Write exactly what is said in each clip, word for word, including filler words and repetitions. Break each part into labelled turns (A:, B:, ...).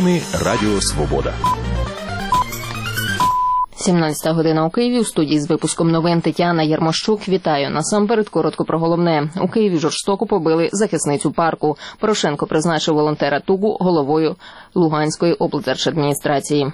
A: Новини Радіо Свобода.
B: сімнадцята година у Києві. У студії з випуском новин Тетяна Ярмощук. Вітаю. Насамперед коротко про головне. У Києві жорстоко побили захисницю парку. Порошенко призначив волонтера Тугу головою Луганської облдержадміністрації.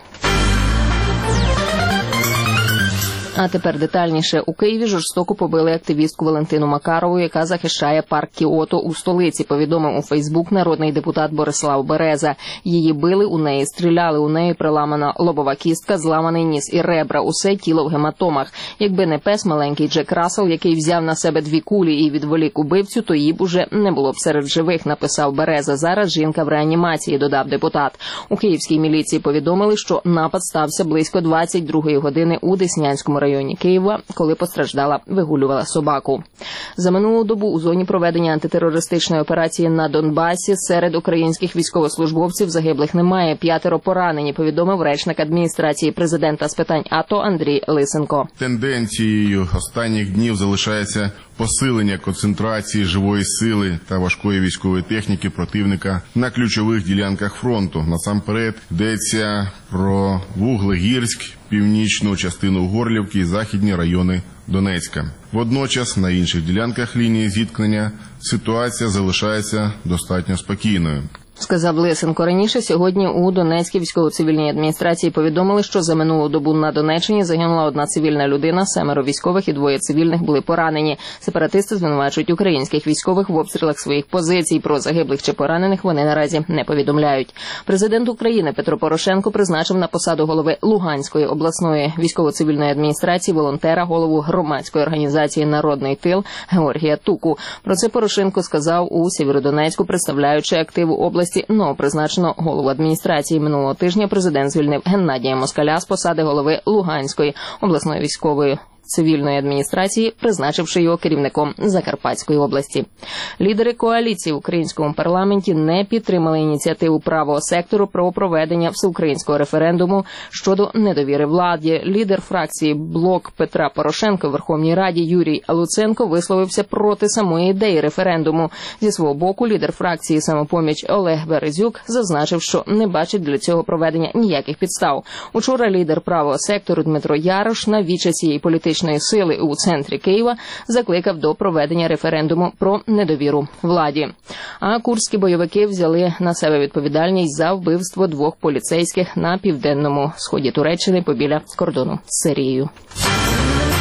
B: А тепер детальніше. У Києві жорстоко побили активістку Валентину Макарову, яка захищає парк Кіото у столиці, повідомив у Фейсбук народний депутат Борислав Береза. Її били, у неї стріляли, у неї приламана лобова кістка, зламаний ніс і ребра, усе тіло в гематомах. Якби не пес, маленький Джек Рассел, який взяв на себе дві кулі і відволік убивцю, то її б уже не було б серед живих, написав Береза. Зараз жінка в реанімації, додав депутат. У київській міліції повідомили, що напад стався близько двадцять другої години у Деснянському районі Києва, коли постраждала вигулювала собаку. За минулу добу у зоні проведення антитерористичної операції на Донбасі серед українських військовослужбовців загиблих немає. П'ятеро поранені, повідомив речник адміністрації президента з питань АТО Андрій Лисенко.
C: Тенденцією останніх днів залишається посилення концентрації живої сили та важкої військової техніки противника на ключових ділянках фронту. Насамперед йдеться про Вуглегірськ, північну частину Горлівки і західні райони Донецька. Водночас на інших ділянках лінії зіткнення ситуація залишається достатньо спокійною.
B: Сказав Лисенко. Раніше сьогодні у Донецькій військово-цивільній адміністрації повідомили, що за минулу добу на Донеччині загинула одна цивільна людина, семеро військових і двоє цивільних були поранені. Сепаратисти звинувачують українських військових в обстрілах своїх позицій. Про загиблих чи поранених вони наразі не повідомляють. Президент України Петро Порошенко призначив на посаду голови Луганської обласної військово-цивільної адміністрації волонтера, голову громадської організації «Народний тил» Георгія Туку. Про це Порошенко сказав у Сєвєродонецьку, представляючи активу області новопризначеного голову адміністрації. Минулого тижня президент звільнив Геннадія Москаля з посади голови Луганської обласної військової цивільної адміністрації, призначивши його керівником Закарпатської області. Лідери коаліції в українському парламенті не підтримали ініціативу правого сектору про проведення всеукраїнського референдуму щодо недовіри владі. Лідер фракції «Блок» Петра Порошенка в Верховній Раді Юрій Луценко висловився проти самої ідеї референдуму. Зі свого боку, лідер фракції «Самопоміч» Олег Березюк зазначив, що не бачить для цього проведення ніяких підстав. Учора лідер правого сектору Дмитро Ярош на віче цієї політичної сили у центрі Києва закликав до проведення референдуму про недовіру владі. А курдські бойовики взяли на себе відповідальність за вбивство двох поліцейських на південному сході Туреччини побіля кордону з Сирією.